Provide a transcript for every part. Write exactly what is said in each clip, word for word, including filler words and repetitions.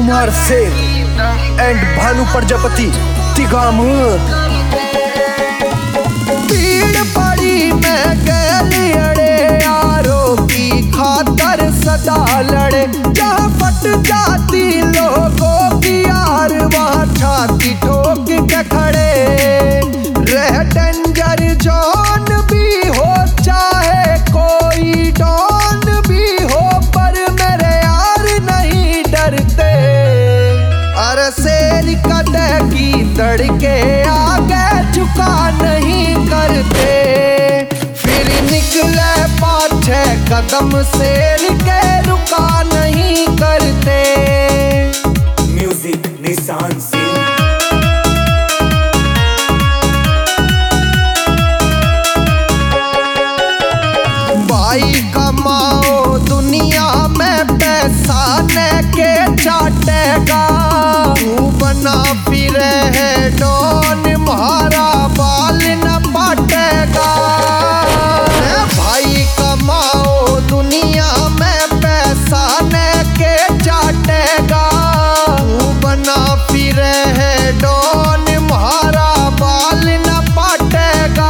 कुमार शेर एंड भानु प्रजापति तिगाम। भीड़ पड़ी मैं गली अड़े यारों की खातर सदा लड़े, जहाँ फट जाती लोगों की यार वहाँ छाती ठोक के खड़े रह। डेंजर जोन भी हो चाहे कोई डॉन भी हो, पर मेरे यार नहीं डरते। अरे शेर कदे की तड़के आगे झुका नहीं करते, फिर निकले पाछे कदम शेर के रुका नहीं करते। म्यूजिक निशान सिंह। भाई कमाओ दुनिया में पैसा न के चाटेगा, तू बना फिरे है डॉन म्हारा बाल न पाटेगा। भाई कमाओ दुनिया में पैसा न के चाटेगा, तू बना फिरे है डॉन म्हारा बाल न पाटेगा।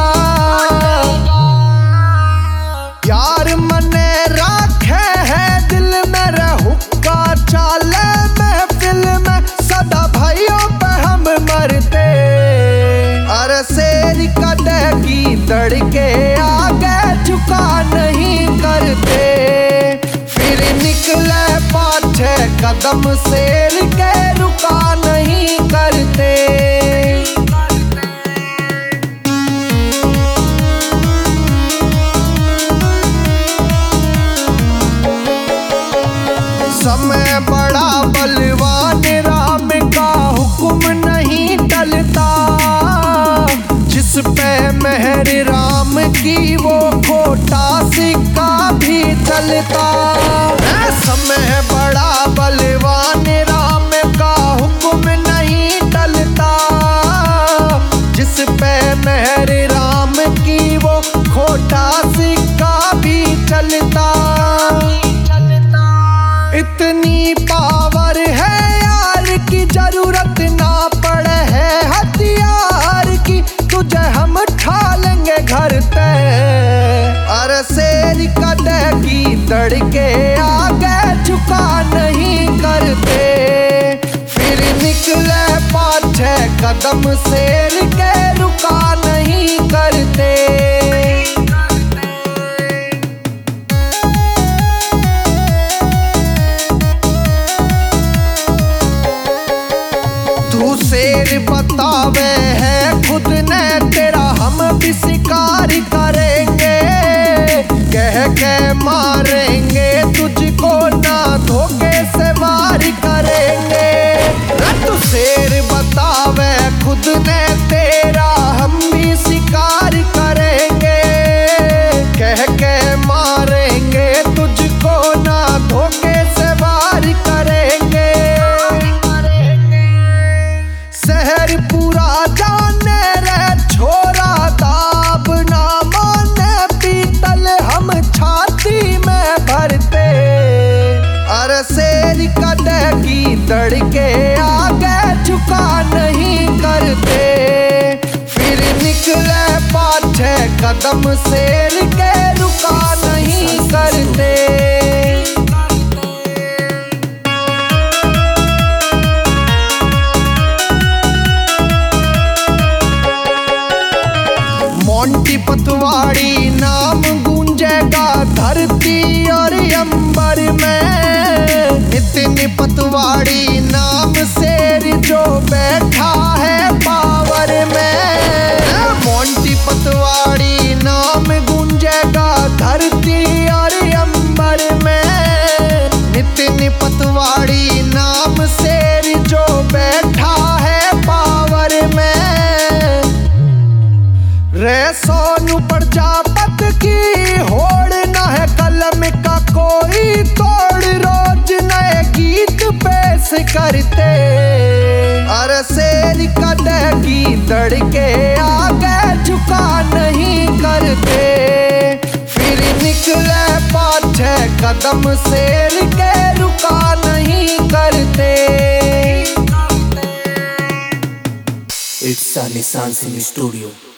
यार मने राखे है दिल में रहुक्का चाले महफिल में, सदा भाइयों पे हम मरते। अरे शेर कदे की तड़के आगे झुका नहीं करते, फिर निकले पाछे कदम शेर के रुका नहीं करते। समय बड़ा बलवान राम का हुक्म नहीं टलता, जिस पे मेहर राम की वो खोटा सिक्का भी चलता। समय बड़ा बलवान राम का हुक्म नहीं टलता, जिस पे मेहर राम की वो खोटा सिक्का भी चलता। इतनी पावर है यार की जरूरत ना पड़े है हथियार की, तुझे हम ठा लेंगे घर पे। अरे शेर कदे की तड़के आगे झुका नहीं करते, फिर निकले पाछे कदम शेर के रुका नहीं करते। तू शेर बतावे है खुद ने तेरा, हम भी शिकार करेंगे, कह के मारेंगे तुझको ना धोखे से वार करेंगे। तू शेर बतावे खुद ने तेरा, हम भी शिकार करेंगे, कह के मारेंगे तुझको ना धोखे से वार करेंगे। शहर पूरा जाने रे छोरा दाब ना माने पीतल हम छाती में भरते। अरे शेर कदे की तड़के आगे झुका नहीं करते, फिर निकले पाछे कदम शेर के रुका नहीं करते। मोंटी पतवाड़ी नाम गूंजेगा धरती और अंबर में, नितिन पतवाड़ी नाम शेर जो बैठा है पावर में। मोंटी पतवाड़ी नाम गूंजेगा धरती और अंबर में, नितिन पतवाड़ी नाम शेर जो बैठा है पावर में। रे सोनू प्रजापत की होड़ न है कलम का कोई तोड़, रोज नए गीत पेश करते। अरे शेर कदे की तड़के आगे झुका नहीं करते, फिर निकले पाछे कदम शेर के रुका नहीं करते। Lisa Nissan Studio.